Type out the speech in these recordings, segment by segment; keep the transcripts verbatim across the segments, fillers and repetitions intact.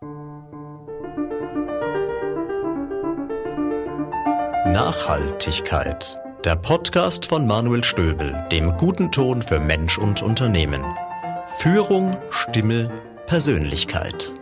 Nachhaltigkeit. Der Podcast von Manuel Stöbel, dem guten Ton für Mensch und Unternehmen. Führung, Stimme, Persönlichkeit.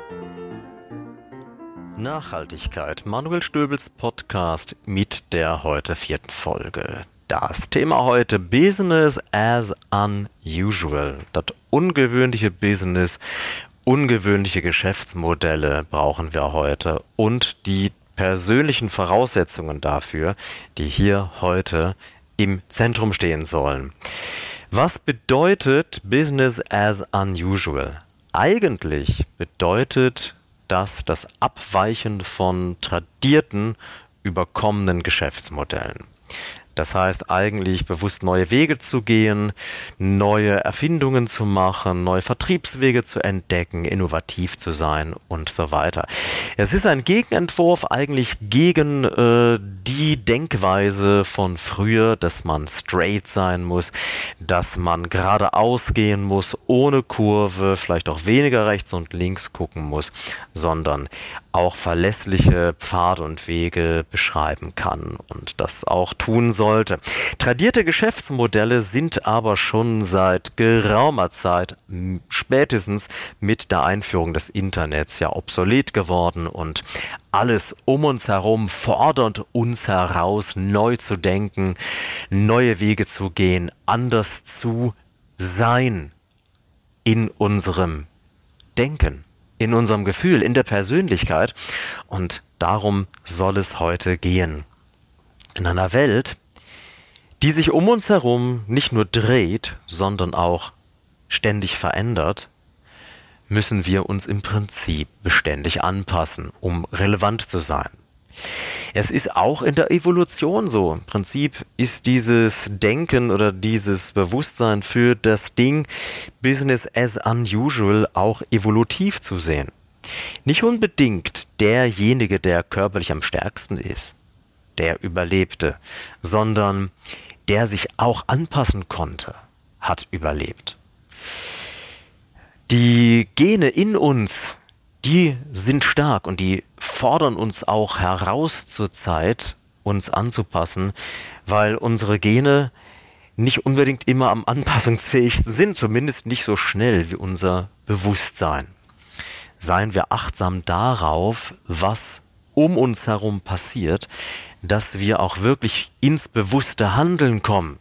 Nachhaltigkeit. Manuel Stöbels Podcast mit der heute vierten Folge. Das Thema heute: Business as unusual. Das ungewöhnliche Business, ungewöhnliche Geschäftsmodelle brauchen wir heute und die persönlichen Voraussetzungen dafür, die hier heute im Zentrum stehen sollen. Was bedeutet Business as unusual? Eigentlich bedeutet das das Abweichen von tradierten, überkommenen Geschäftsmodellen. Das heißt eigentlich bewusst neue Wege zu gehen, neue Erfindungen zu machen, neue Vertriebswege zu entdecken, innovativ zu sein und so weiter. Es ist ein Gegenentwurf eigentlich gegen äh, die Denkweise von früher, dass man straight sein muss, dass man geradeaus gehen muss, ohne Kurve, vielleicht auch weniger rechts und links gucken muss, sondern auch verlässliche Pfade und Wege beschreiben kann und das auch tun sollte. Tradierte Geschäftsmodelle sind aber schon seit geraumer Zeit, spätestens mit der Einführung des Internets, ja obsolet geworden und alles um uns herum fordert uns heraus, neu zu denken, neue Wege zu gehen, anders zu sein in unserem Denken, in unserem Gefühl, in der Persönlichkeit. Und darum soll es heute gehen. In einer Welt, die sich um uns herum nicht nur dreht, sondern auch ständig verändert, müssen wir uns im Prinzip beständig anpassen, um relevant zu sein. Es ist auch in der Evolution so. Im Prinzip ist dieses Denken oder dieses Bewusstsein für das Ding Business as unusual auch evolutiv zu sehen. Nicht unbedingt derjenige, der körperlich am stärksten ist, der überlebte, sondern der sich auch anpassen konnte, hat überlebt. Die Gene in uns, die sind stark und die fordern uns auch heraus zur Zeit, uns anzupassen, weil unsere Gene nicht unbedingt immer am anpassungsfähigsten sind, zumindest nicht so schnell wie unser Bewusstsein. Seien wir achtsam darauf, was um uns herum passiert, dass wir auch wirklich ins bewusste Handeln kommen.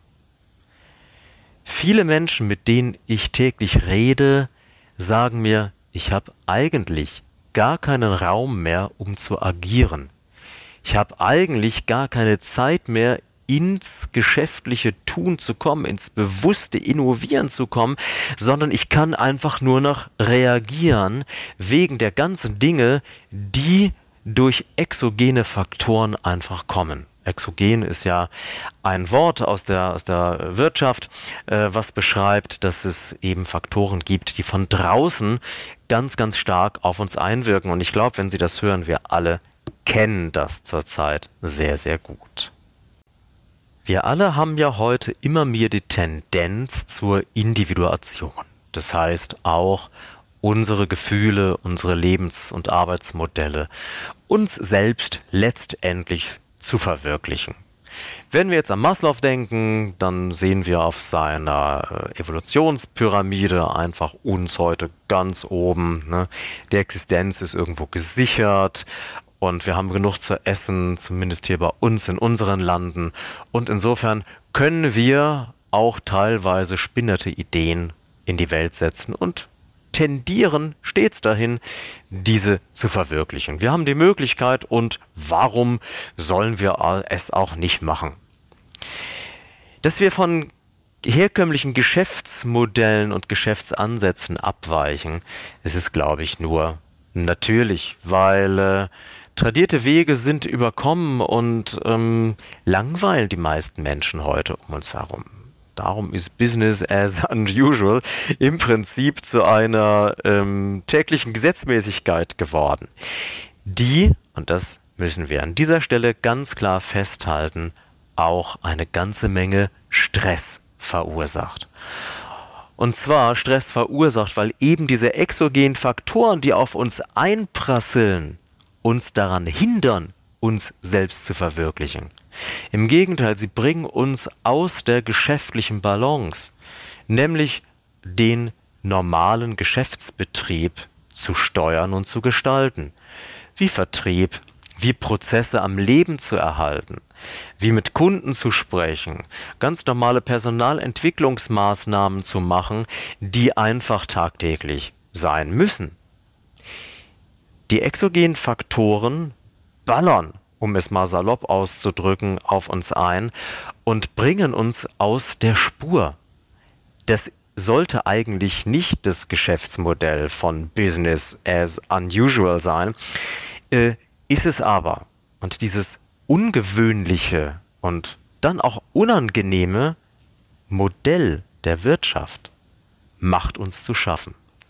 Viele Menschen, mit denen ich täglich rede, sagen mir, ich habe eigentlich gar keinen Raum mehr, um zu agieren. Ich habe eigentlich gar keine Zeit mehr, ins geschäftliche Tun zu kommen, ins bewusste Innovieren zu kommen, sondern ich kann einfach nur noch reagieren wegen der ganzen Dinge, die durch exogene Faktoren einfach kommen. Exogen ist ja ein Wort aus der, aus der Wirtschaft, äh, was beschreibt, dass es eben Faktoren gibt, die von draußen ganz, ganz stark auf uns einwirken. Und ich glaube, wenn Sie das hören, wir alle kennen das zurzeit sehr, sehr gut. Wir alle haben ja heute immer mehr die Tendenz zur Individuation. Das heißt auch unsere Gefühle, unsere Lebens- und Arbeitsmodelle, uns selbst letztendlich zu verwirklichen. Wenn wir jetzt an Maslow denken, dann sehen wir auf seiner Evolutionspyramide einfach uns heute ganz oben. Ne? Die Existenz ist irgendwo gesichert und wir haben genug zu essen, zumindest hier bei uns in unseren Landen. Und insofern können wir auch teilweise spinnerte Ideen in die Welt setzen und tendieren stets dahin, diese zu verwirklichen. Wir haben die Möglichkeit und warum sollen wir es auch nicht machen? Dass wir von herkömmlichen Geschäftsmodellen und Geschäftsansätzen abweichen, es ist, glaube ich, nur natürlich, weil äh, tradierte Wege sind überkommen und ähm, langweilen die meisten Menschen heute um uns herum. Darum ist Business as unusual im Prinzip zu einer ähm, täglichen Gesetzmäßigkeit geworden, die, und das müssen wir an dieser Stelle ganz klar festhalten, auch eine ganze Menge Stress verursacht. Und zwar Stress verursacht, weil eben diese exogenen Faktoren, die auf uns einprasseln, uns daran hindern, uns selbst zu verwirklichen. Im Gegenteil, sie bringen uns aus der geschäftlichen Balance, nämlich den normalen Geschäftsbetrieb zu steuern und zu gestalten. Wie Vertrieb, wie Prozesse am Leben zu erhalten, wie mit Kunden zu sprechen, ganz normale Personalentwicklungsmaßnahmen zu machen, die einfach tagtäglich sein müssen. Die exogenen Faktoren ballern, um es mal salopp auszudrücken, auf uns ein und bringen uns aus der Spur. Das sollte eigentlich nicht das Geschäftsmodell von Business as unusual sein, äh, ist es aber. Und dieses ungewöhnliche und dann auch unangenehme Modell der Wirtschaft macht uns zu schaffen.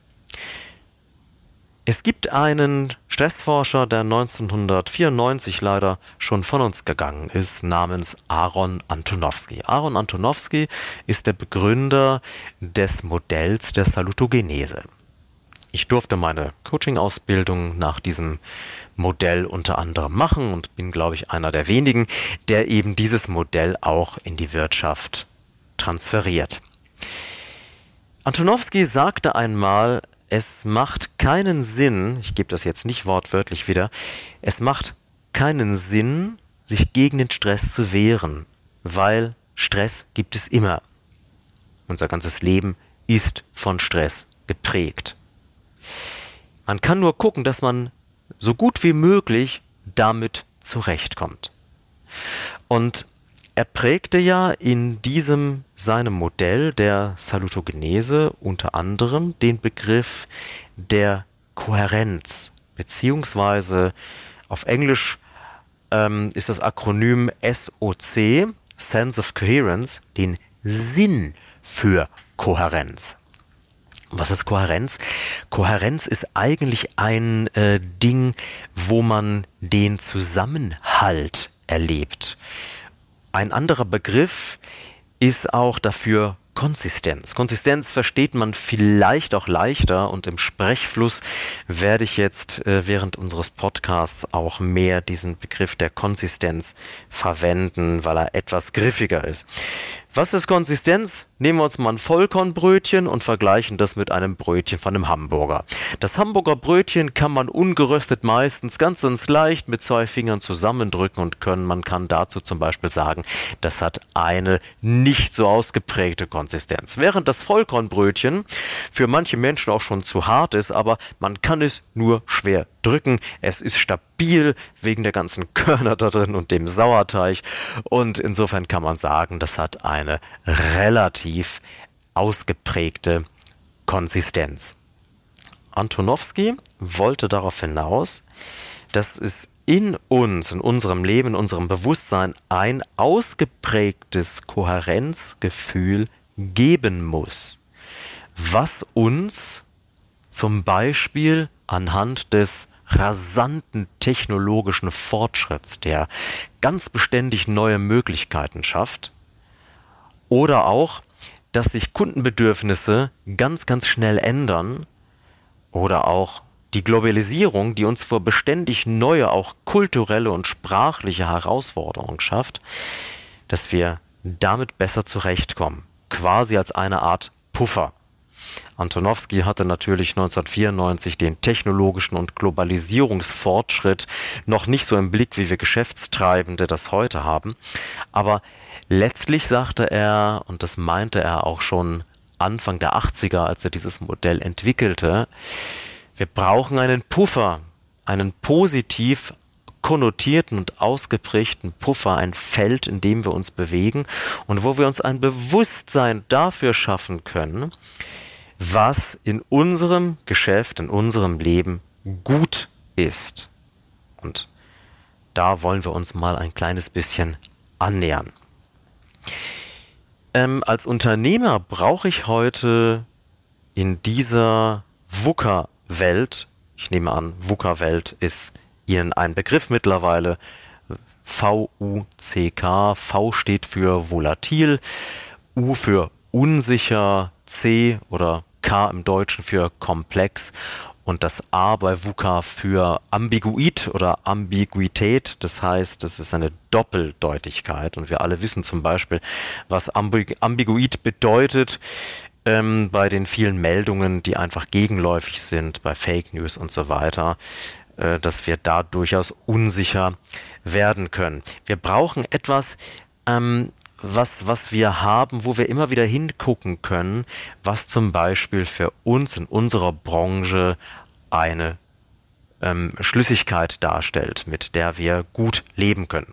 Es gibt einen Stressforscher, der neunzehnhundertvierundneunzig leider schon von uns gegangen ist, namens Aaron Antonowski. Aaron Antonowski ist der Begründer des Modells der Salutogenese. Ich durfte meine Coaching-Ausbildung nach diesem Modell unter anderem machen und bin, glaube ich, einer der wenigen, der eben dieses Modell auch in die Wirtschaft transferiert. Antonowski sagte einmal, es macht keinen Sinn, ich gebe das jetzt nicht wortwörtlich wieder, es macht keinen Sinn, sich gegen den Stress zu wehren, weil Stress gibt es immer. Unser ganzes Leben ist von Stress geprägt. Man kann nur gucken, dass man so gut wie möglich damit zurechtkommt. Und er prägte ja in diesem seinem Modell der Salutogenese unter anderem den Begriff der Kohärenz, beziehungsweise auf Englisch ähm, ist das Akronym S O C, Sense of Coherence, den Sinn für Kohärenz. Was ist Kohärenz? Kohärenz ist eigentlich ein äh, Ding, wo man den Zusammenhalt erlebt. Ein anderer Begriff ist auch dafür Konsistenz. Konsistenz versteht man vielleicht auch leichter und im Sprechfluss werde ich jetzt äh, während unseres Podcasts auch mehr diesen Begriff der Konsistenz verwenden, weil er etwas griffiger ist. Was ist Konsistenz? Nehmen wir uns mal ein Vollkornbrötchen und vergleichen das mit einem Brötchen von einem Hamburger. Das Hamburger Brötchen kann man ungeröstet meistens ganz, ganz leicht mit zwei Fingern zusammendrücken und können. Man kann dazu zum Beispiel sagen, das hat eine nicht so ausgeprägte Konsistenz. Während das Vollkornbrötchen für manche Menschen auch schon zu hart ist, aber man kann es nur schwer drücken. Es ist stabil wegen der ganzen Körner da drin und dem Sauerteig. Und insofern kann man sagen, das hat eine relativ ausgeprägte Konsistenz. Antonowski wollte darauf hinaus, dass es in uns, in unserem Leben, in unserem Bewusstsein ein ausgeprägtes Kohärenzgefühl geben muss, was uns zum Beispiel anhand des rasanten technologischen Fortschritts, der ganz beständig neue Möglichkeiten schafft, oder auch, dass sich Kundenbedürfnisse ganz, ganz schnell ändern, oder auch die Globalisierung, die uns vor beständig neue, auch kulturelle und sprachliche Herausforderungen schafft, dass wir damit besser zurechtkommen, quasi als eine Art Puffer. Antonowski hatte natürlich neunzehnhundertvierundneunzig den technologischen und Globalisierungsfortschritt noch nicht so im Blick, wie wir Geschäftstreibende das heute haben. Aber letztlich sagte er, und das meinte er auch schon Anfang der achtziger, als er dieses Modell entwickelte, wir brauchen einen Puffer, einen positiv konnotierten und ausgeprägten Puffer, ein Feld, in dem wir uns bewegen und wo wir uns ein Bewusstsein dafür schaffen können, was in unserem Geschäft, in unserem Leben gut ist. Und da wollen wir uns mal ein kleines bisschen annähern. Ähm, als Unternehmer brauche ich heute in dieser VUCA-Welt, ich nehme an, VUCA-Welt ist Ihnen ein Begriff mittlerweile, V U C K, V steht für volatil, U für unsicher, C oder K im Deutschen für komplex und das A bei VUCA für ambiguit oder Ambiguität. Das heißt, das ist eine Doppeldeutigkeit und wir alle wissen zum Beispiel, was ambig ambiguit bedeutet ähm, bei den vielen Meldungen, die einfach gegenläufig sind, bei Fake News und so weiter, äh, dass wir da durchaus unsicher werden können. Wir brauchen etwas, ähm, was, was wir haben, wo wir immer wieder hingucken können, was zum Beispiel für uns in unserer Branche eine ähm, Schlüssigkeit darstellt, mit der wir gut leben können.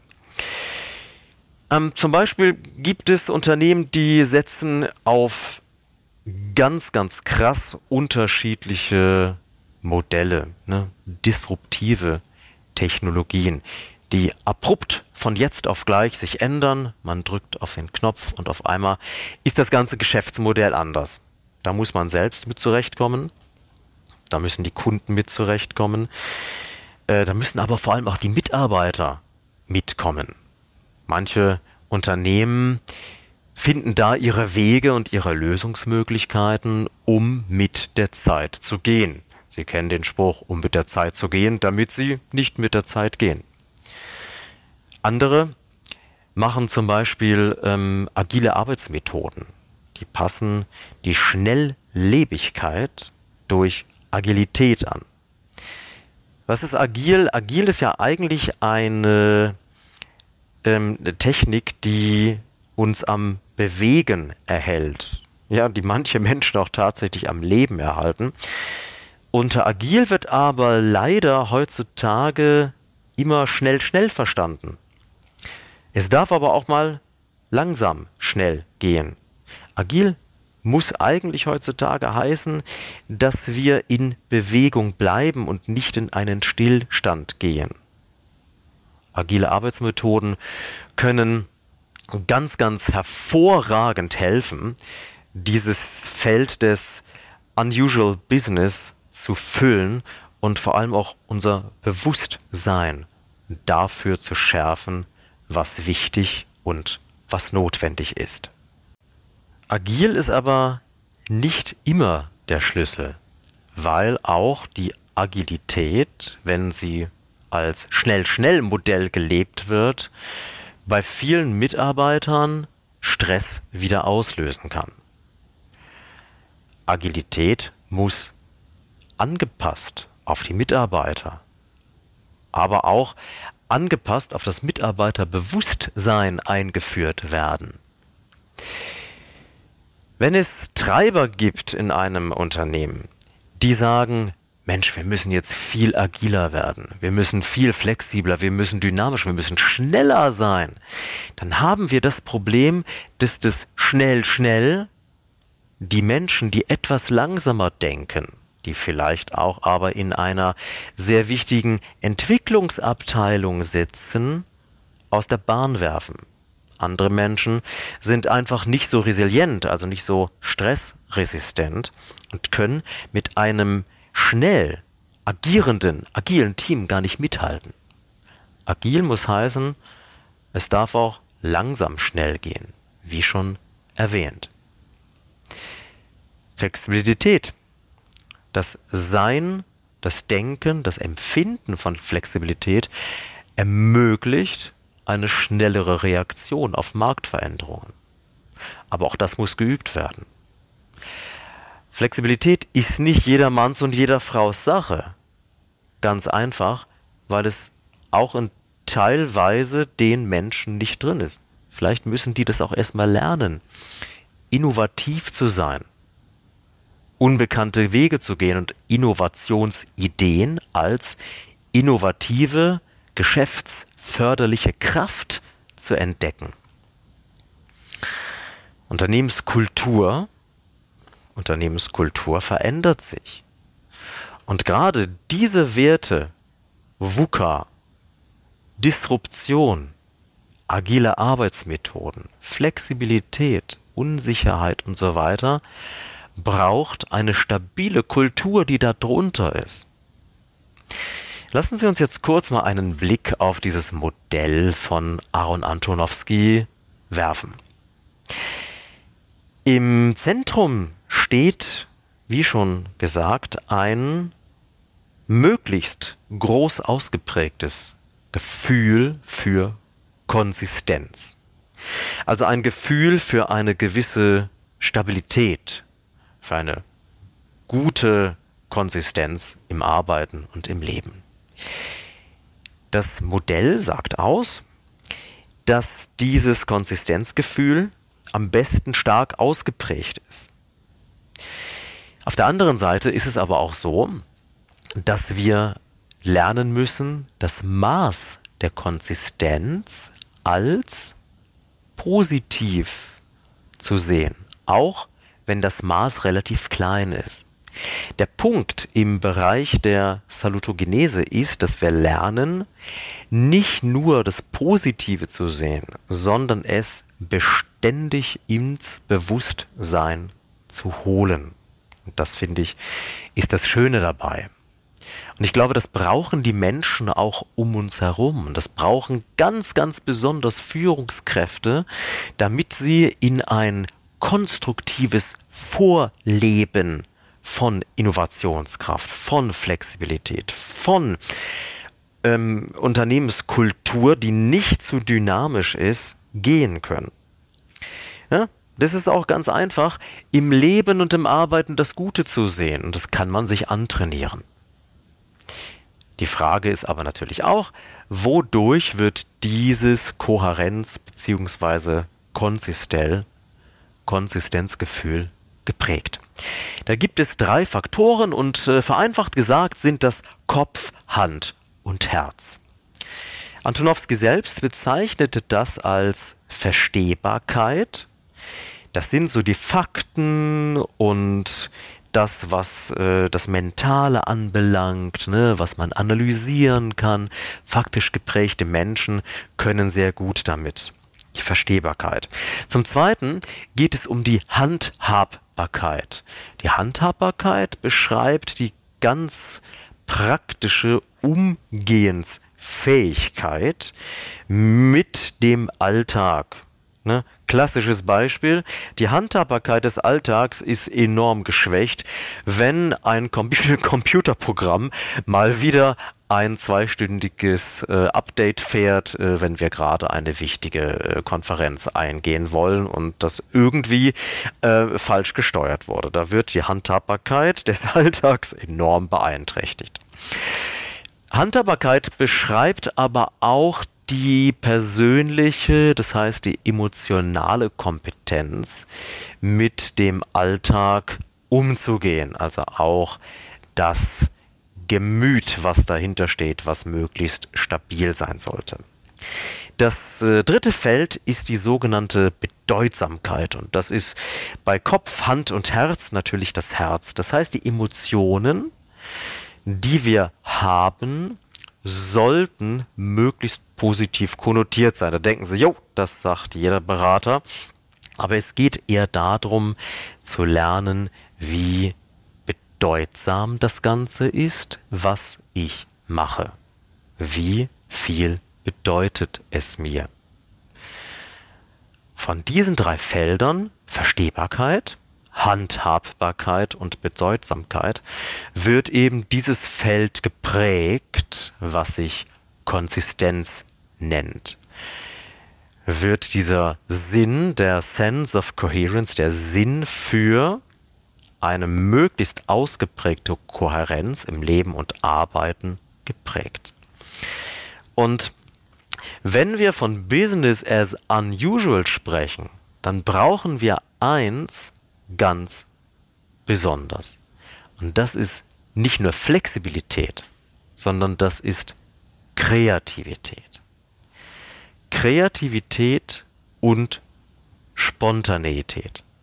Ähm, zum Beispiel gibt es Unternehmen, die setzen auf ganz, ganz krass unterschiedliche Modelle, ne? Disruptive Technologien, die abrupt von jetzt auf gleich sich ändern. Man drückt auf den Knopf und auf einmal ist das ganze Geschäftsmodell anders. Da muss man selbst mit zurechtkommen. Da müssen die Kunden mit zurechtkommen. Äh, da müssen aber vor allem auch die Mitarbeiter mitkommen. Manche Unternehmen finden da ihre Wege und ihre Lösungsmöglichkeiten, um mit der Zeit zu gehen. Sie kennen den Spruch, um mit der Zeit zu gehen, damit sie nicht mit der Zeit gehen. Andere machen zum Beispiel ähm, agile Arbeitsmethoden. Die passen die Schnelllebigkeit durch Agilität an. Was ist agil? Agil ist ja eigentlich eine, ähm, eine Technik, die uns am Bewegen erhält. Ja, die manche Menschen auch tatsächlich am Leben erhalten. Unter agil wird aber leider heutzutage immer schnell, schnell verstanden. Es darf aber auch mal langsam schnell gehen. Agil muss eigentlich heutzutage heißen, dass wir in Bewegung bleiben und nicht in einen Stillstand gehen. Agile Arbeitsmethoden können ganz, ganz hervorragend helfen, dieses Feld des Unusual Business zu füllen und vor allem auch unser Bewusstsein dafür zu schärfen, was wichtig und was notwendig ist. Agil ist aber nicht immer der Schlüssel, weil auch die Agilität, wenn sie als Schnell-Schnell-Modell gelebt wird, bei vielen Mitarbeitern Stress wieder auslösen kann. Agilität muss angepasst auf die Mitarbeiter, aber auch angepasst auf das Mitarbeiterbewusstsein eingeführt werden. Wenn es Treiber gibt in einem Unternehmen, die sagen, Mensch, wir müssen jetzt viel agiler werden, wir müssen viel flexibler, wir müssen dynamischer, wir müssen schneller sein, dann haben wir das Problem, dass das schnell, schnell die Menschen, die etwas langsamer denken, die vielleicht auch aber in einer sehr wichtigen Entwicklungsabteilung sitzen, aus der Bahn werfen. Andere Menschen sind einfach nicht so resilient, also nicht so stressresistent und können mit einem schnell agierenden, agilen Team gar nicht mithalten. Agil muss heißen, es darf auch langsam schnell gehen, wie schon erwähnt. Flexibilität. Das Sein, das Denken, das Empfinden von Flexibilität ermöglicht eine schnellere Reaktion auf Marktveränderungen. Aber auch das muss geübt werden. Flexibilität ist nicht jedermanns und jeder Fraus Sache. Ganz einfach, weil es auch in teilweise den Menschen nicht drin ist. Vielleicht müssen die das auch erstmal lernen, innovativ zu sein, unbekannte Wege zu gehen und Innovationsideen als innovative, geschäftsförderliche Kraft zu entdecken. Unternehmenskultur, Unternehmenskultur verändert sich. Und gerade diese Werte, VUCA, Disruption, agile Arbeitsmethoden, Flexibilität, Unsicherheit und so weiter, braucht eine stabile Kultur, die da drunter ist. Lassen Sie uns jetzt kurz mal einen Blick auf dieses Modell von Aaron Antonowsky werfen. Im Zentrum steht, wie schon gesagt, ein möglichst groß ausgeprägtes Gefühl für Konsistenz. Also ein Gefühl für eine gewisse Stabilität, für eine gute Konsistenz im Arbeiten und im Leben. Das Modell sagt aus, dass dieses Konsistenzgefühl am besten stark ausgeprägt ist. Auf der anderen Seite ist es aber auch so, dass wir lernen müssen, das Maß der Konsistenz als positiv zu sehen, auch wenn das Maß relativ klein ist. Der Punkt im Bereich der Salutogenese ist, dass wir lernen, nicht nur das Positive zu sehen, sondern es beständig ins Bewusstsein zu holen. Und das, finde ich, ist das Schöne dabei. Und ich glaube, das brauchen die Menschen auch um uns herum. Und das brauchen ganz, ganz besonders Führungskräfte, damit sie in ein konstruktives Vorleben von Innovationskraft, von Flexibilität, von ähm, Unternehmenskultur, die nicht zu dynamisch ist, gehen können. Ja? Das ist auch ganz einfach, im Leben und im Arbeiten das Gute zu sehen. Und das kann man sich antrainieren. Die Frage ist aber natürlich auch, wodurch wird dieses Kohärenz- bzw. Konsistell, Konsistenzgefühl geprägt? Da gibt es drei Faktoren und äh, vereinfacht gesagt sind das Kopf, Hand und Herz. Antonowski selbst bezeichnete das als Verstehbarkeit. Das sind so die Fakten und das, was äh, das Mentale anbelangt, ne, was man analysieren kann. Faktisch geprägte Menschen können sehr gut damit. Die Verstehbarkeit. Zum Zweiten geht es um die Handhabbarkeit. Die Handhabbarkeit beschreibt die ganz praktische Umgehensfähigkeit mit dem Alltag. Ne? Klassisches Beispiel, die Handhabbarkeit des Alltags ist enorm geschwächt, wenn ein Computerprogramm mal wieder ein zweistündiges äh, Update fährt, äh, wenn wir gerade eine wichtige äh, Konferenz eingehen wollen und das irgendwie äh, falsch gesteuert wurde. Da wird die Handhabbarkeit des Alltags enorm beeinträchtigt. Handhabbarkeit beschreibt aber auch die persönliche, das heißt die emotionale Kompetenz, mit dem Alltag umzugehen. Also auch das Gemüt, was dahinter steht, was möglichst stabil sein sollte. Das äh, dritte Feld ist die sogenannte Bedeutsamkeit und das ist bei Kopf, Hand und Herz natürlich das Herz. Das heißt, die Emotionen, die wir haben, sollten möglichst positiv konnotiert sein. Da denken Sie, jo, das sagt jeder Berater. Aber es geht eher darum, zu lernen, wie bedeutsam das Ganze ist, was ich mache. Wie viel bedeutet es mir? Von diesen drei Feldern, Verstehbarkeit, Handhabbarkeit und Bedeutsamkeit, wird eben dieses Feld geprägt, was sich Konsistenz nennt. Wird dieser Sinn, der Sense of Coherence, der Sinn für eine möglichst ausgeprägte Kohärenz im Leben und Arbeiten geprägt. Und wenn wir von Business as unusual sprechen, dann brauchen wir eins ganz besonders. Und das ist nicht nur Flexibilität, sondern das ist Kreativität. Kreativität und Spontaneität.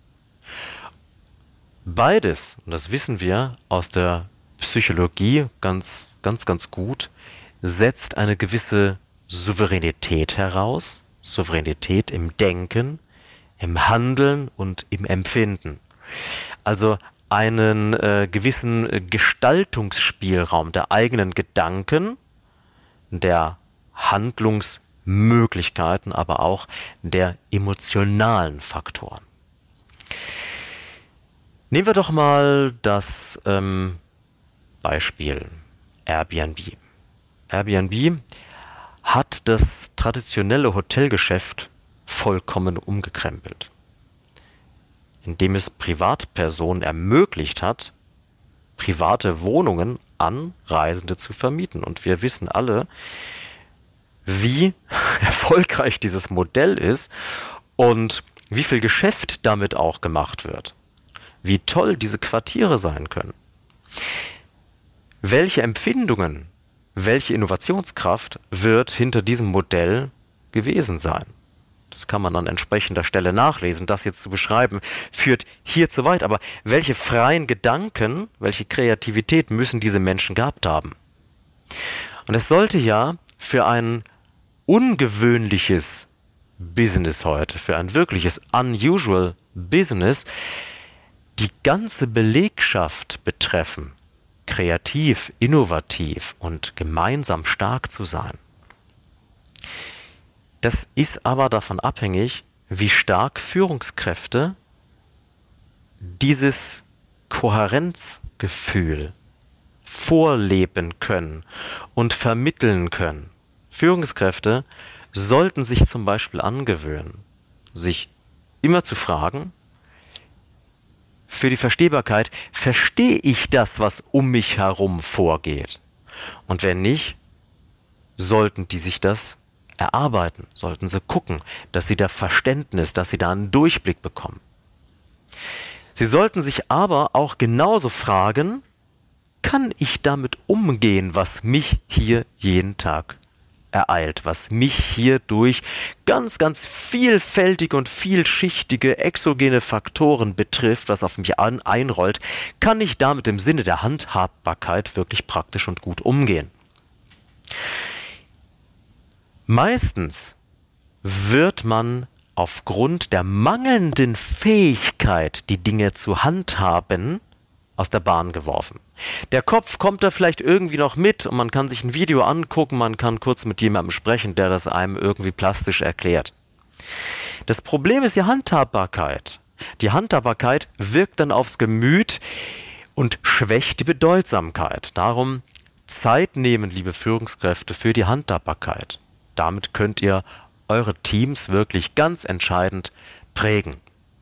Beides, und das wissen wir aus der Psychologie ganz, ganz, ganz gut, setzt eine gewisse Souveränität heraus. Souveränität im Denken, im Handeln und im Empfinden. Also einen äh, gewissen Gestaltungsspielraum der eigenen Gedanken, der Handlungsmöglichkeiten, aber auch der emotionalen Faktoren. Nehmen wir doch mal das ähm, Beispiel Airbnb. Airbnb hat das traditionelle Hotelgeschäft vollkommen umgekrempelt, indem es Privatpersonen ermöglicht hat, private Wohnungen an Reisende zu vermieten. Und wir wissen alle, wie erfolgreich dieses Modell ist und wie viel Geschäft damit auch gemacht wird. Wie toll diese Quartiere sein können. Welche Empfindungen, welche Innovationskraft wird hinter diesem Modell gewesen sein? Das kann man an entsprechender Stelle nachlesen. Das jetzt zu beschreiben, führt hier zu weit. Aber welche freien Gedanken, welche Kreativität müssen diese Menschen gehabt haben? Und es sollte ja für ein ungewöhnliches Business heute, für ein wirkliches unusual Business, die ganze Belegschaft betreffen, kreativ, innovativ und gemeinsam stark zu sein. Das ist aber davon abhängig, wie stark Führungskräfte dieses Kohärenzgefühl vorleben können und vermitteln können. Führungskräfte sollten sich zum Beispiel angewöhnen, sich immer zu fragen, für die Verstehbarkeit, verstehe ich das, was um mich herum vorgeht? Und wenn nicht, sollten die sich das erarbeiten, sollten sie gucken, dass sie da Verständnis, dass sie da einen Durchblick bekommen. Sie sollten sich aber auch genauso fragen, kann ich damit umgehen, was mich hier jeden Tag ereilt, was mich hier durch ganz, ganz vielfältige und vielschichtige exogene Faktoren betrifft, was auf mich an, einrollt, kann ich damit im Sinne der Handhabbarkeit wirklich praktisch und gut umgehen. Meistens wird man aufgrund der mangelnden Fähigkeit, die Dinge zu handhaben, aus der Bahn geworfen. Der Kopf kommt da vielleicht irgendwie noch mit und man kann sich ein Video angucken, man kann kurz mit jemandem sprechen, der das einem irgendwie plastisch erklärt. Das Problem ist die Handhabbarkeit. Die Handhabbarkeit wirkt dann aufs Gemüt und schwächt die Bedeutsamkeit. Darum Zeit nehmen, liebe Führungskräfte, für die Handhabbarkeit. Damit könnt ihr eure Teams wirklich ganz entscheidend prägen.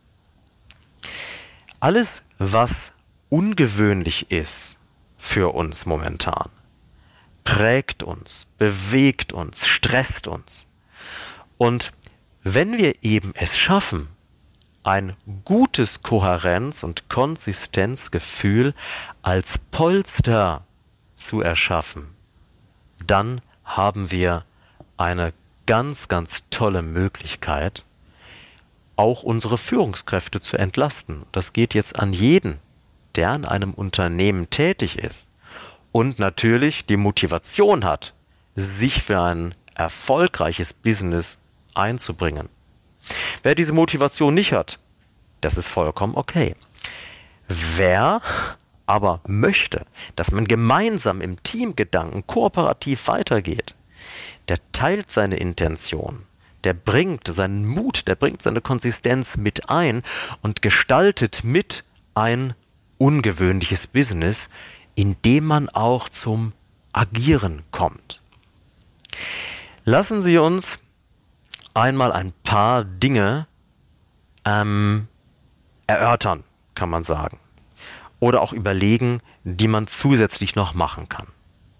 Alles, was ungewöhnlich ist für uns momentan, prägt uns, bewegt uns, stresst uns. Und wenn wir eben es schaffen, ein gutes Kohärenz- und Konsistenzgefühl als Polster zu erschaffen, dann haben wir eine ganz, ganz tolle Möglichkeit, auch unsere Führungskräfte zu entlasten. Das geht jetzt an jeden, der in einem Unternehmen tätig ist und natürlich die Motivation hat, sich für ein erfolgreiches Business einzubringen. Wer diese Motivation nicht hat, das ist vollkommen okay. Wer aber möchte, dass man gemeinsam im Teamgedanken kooperativ weitergeht, der teilt seine Intention, der bringt seinen Mut, der bringt seine Konsistenz mit ein und gestaltet mit ein ungewöhnliches Business, in dem man auch zum Agieren kommt. Lassen Sie uns einmal ein paar Dinge ähm, erörtern, kann man sagen. Oder auch überlegen, die man zusätzlich noch machen kann.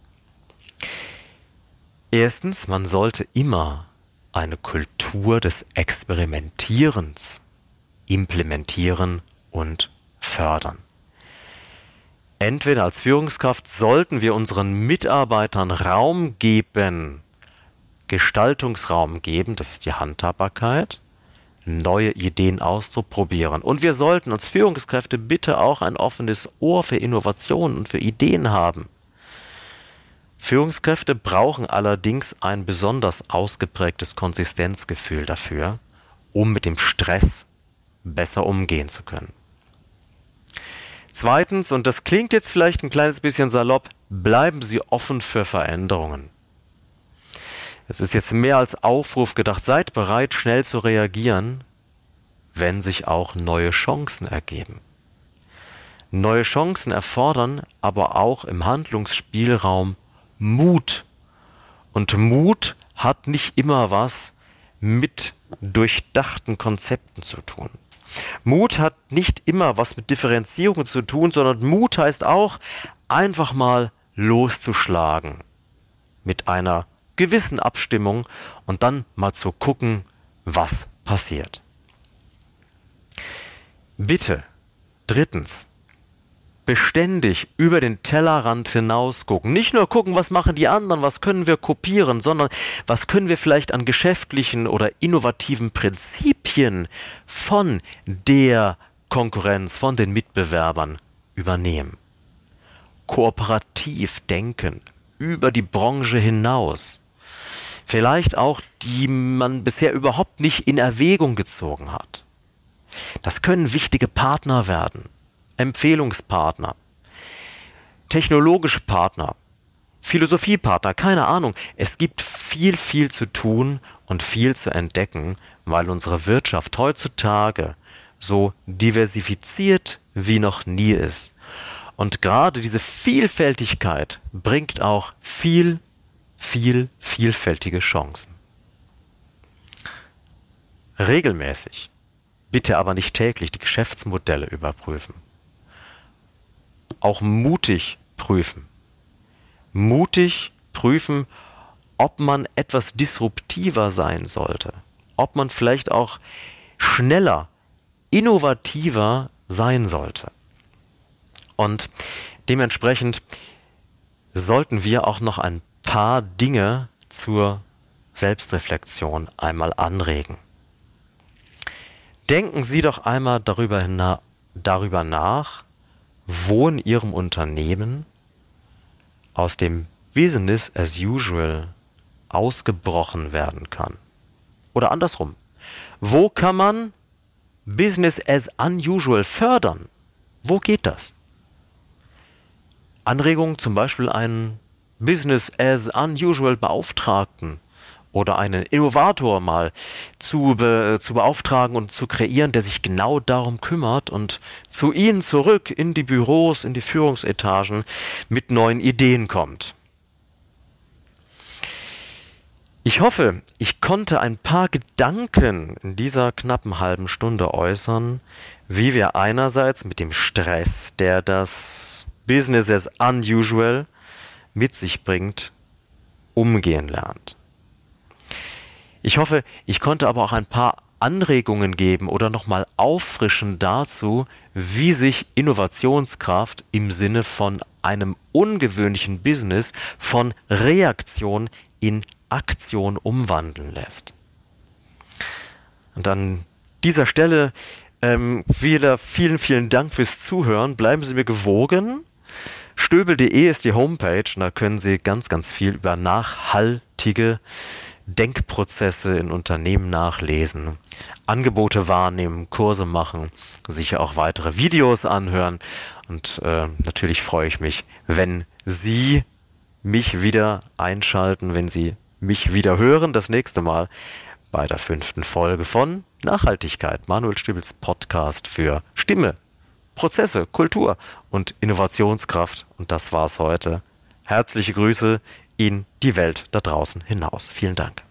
Erstens, man sollte immer eine Kultur des Experimentierens implementieren und fördern. Entweder als Führungskraft sollten wir unseren Mitarbeitern Raum geben, Gestaltungsraum geben, das ist die Handhabbarkeit, neue Ideen auszuprobieren. Und wir sollten als Führungskräfte bitte auch ein offenes Ohr für Innovationen und für Ideen haben. Führungskräfte brauchen allerdings ein besonders ausgeprägtes Konsistenzgefühl dafür, um mit dem Stress besser umgehen zu können. Zweitens, und das klingt jetzt vielleicht ein kleines bisschen salopp, bleiben Sie offen für Veränderungen. Es ist jetzt mehr als Aufruf gedacht, seid bereit, schnell zu reagieren, wenn sich auch neue Chancen ergeben. Neue Chancen erfordern aber auch im Handlungsspielraum Mut. Und Mut hat nicht immer was mit durchdachten Konzepten zu tun. Mut hat nicht immer was mit Differenzierung zu tun, sondern Mut heißt auch, einfach mal loszuschlagen. Mit einer gewissen Abstimmung und dann mal zu gucken, was passiert. Bitte, drittens, beständig über den Tellerrand hinaus gucken. Nicht nur gucken, was machen die anderen, was können wir kopieren, sondern was können wir vielleicht an geschäftlichen oder innovativen Prinzipien von der Konkurrenz, von den Mitbewerbern übernehmen. Kooperativ denken, über die Branche hinaus. Vielleicht auch, die man bisher überhaupt nicht in Erwägung gezogen hat. Das können wichtige Partner werden. Empfehlungspartner, technologische Partner, Philosophiepartner, keine Ahnung. Es gibt viel, viel zu tun und viel zu entdecken, weil unsere Wirtschaft heutzutage so diversifiziert wie noch nie ist. Und gerade diese Vielfältigkeit bringt auch viel, viel, vielfältige Chancen. Regelmäßig, bitte aber nicht täglich, die Geschäftsmodelle überprüfen. Auch mutig prüfen. Mutig prüfen, ob man etwas disruptiver sein sollte. Ob man vielleicht auch schneller, innovativer sein sollte. Und dementsprechend sollten wir auch noch ein paar Dinge zur Selbstreflexion einmal anregen. Denken Sie doch einmal darüber, hina- darüber nach, wo in Ihrem Unternehmen aus dem Business as usual ausgebrochen werden kann. Oder andersrum. Wo kann man Business as unusual fördern? Wo geht das? Anregungen, zum Beispiel einen Business as unusual Beauftragten oder einen Innovator mal zu, be, zu beauftragen und zu kreieren, der sich genau darum kümmert und zu Ihnen zurück in die Büros, in die Führungsetagen mit neuen Ideen kommt. Ich hoffe, ich konnte ein paar Gedanken in dieser knappen halben Stunde äußern, wie wir einerseits mit dem Stress, der das Business as unusual mit sich bringt, umgehen lernt. Ich hoffe, ich konnte aber auch ein paar Anregungen geben oder nochmal auffrischen dazu, wie sich Innovationskraft im Sinne von einem ungewöhnlichen Business von Reaktion in Aktion umwandeln lässt. Und an dieser Stelle ähm, wieder vielen, vielen Dank fürs Zuhören. Bleiben Sie mir gewogen. Stöbel punkt de ist die Homepage und da können Sie ganz, ganz viel über nachhaltige Denkprozesse in Unternehmen nachlesen, Angebote wahrnehmen, Kurse machen, sicher auch weitere Videos anhören und äh, natürlich freue ich mich, wenn Sie mich wieder einschalten, wenn Sie mich wieder hören, das nächste Mal bei der fünften Folge von Nachhaltigkeit, Manuel Stübels Podcast für Stimme, Prozesse, Kultur und Innovationskraft. Und das war's heute. Herzliche Grüße in die Welt da draußen hinaus. Vielen Dank.